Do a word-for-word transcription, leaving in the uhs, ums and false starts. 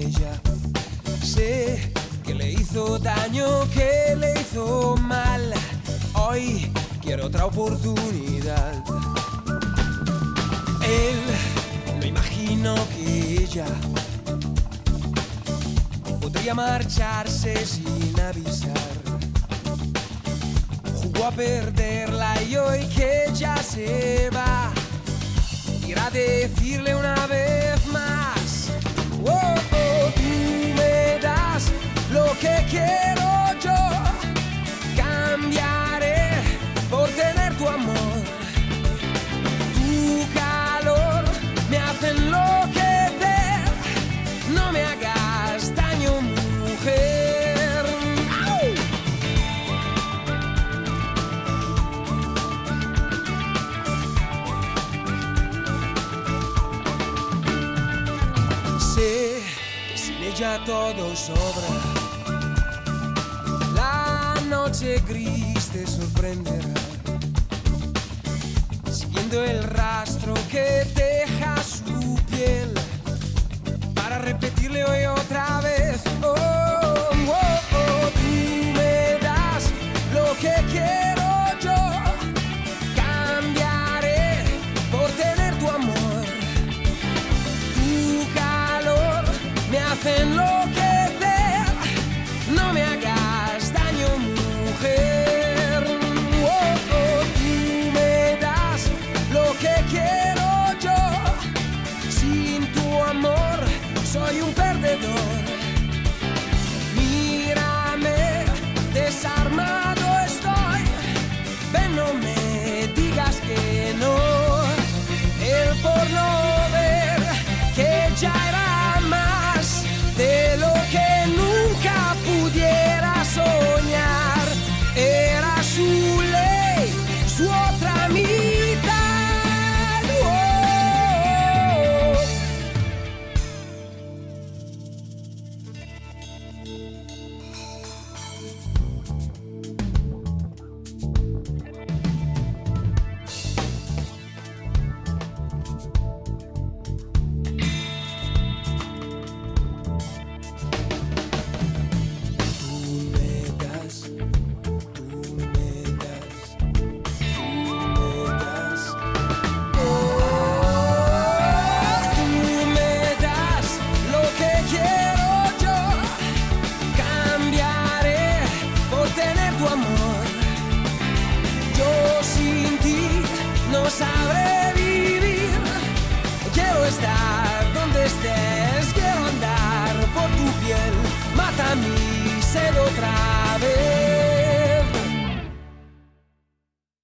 ella. Sé que le hizo daño, que le hizo mal. Hoy quiero otra oportunidad. Él, me imagino que ella podría marcharse sin avisar. Jugó a perderla y hoy que ya se va, irá a decirle una vez más: oh, oh, tú me das lo que quiero yo, cambiaré por tener tu amor. Tu calor me hace enloquecer, no me hagas daño, mujer. ¡Au! Sé que sin ella todo sobra. La noche gris te sorprenderá, siguiendo el rastro que deja su piel, para repetirle hoy otra vez: oh, oh, oh, tú me das lo que quiero yo, cambiaré por tener tu amor. Tu calor me hace enloquecer, no me hagas daño, mujer. Oh, oh, tú me das lo que quiero yo, sin tu amor soy un perdedor. Mírame, desarmado estoy, ven, no me digas que no. El por no ver que ya era más de lo que nunca pudiera soñar. Era su ley, su otra mitad. Oh. Tú me das, tú me das, tú me das. Oh, tú me das lo que quiero yo, cambiaré por tener tu amor. Yo sin ti no sabría